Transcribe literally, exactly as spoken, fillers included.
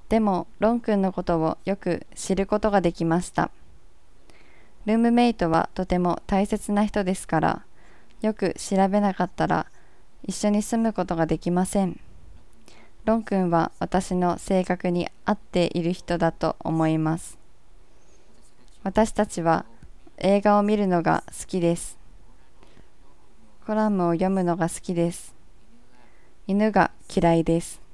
でも、ロン君のことをよく知ることができました。ルームメイトはとても大切な人ですから、よく調べなかったら一緒に住むことができません。ロン君は私の性格に合っている人だと思います。私たちは映画を見るのが好きです。コラムを読むのが好きです。犬が嫌いです。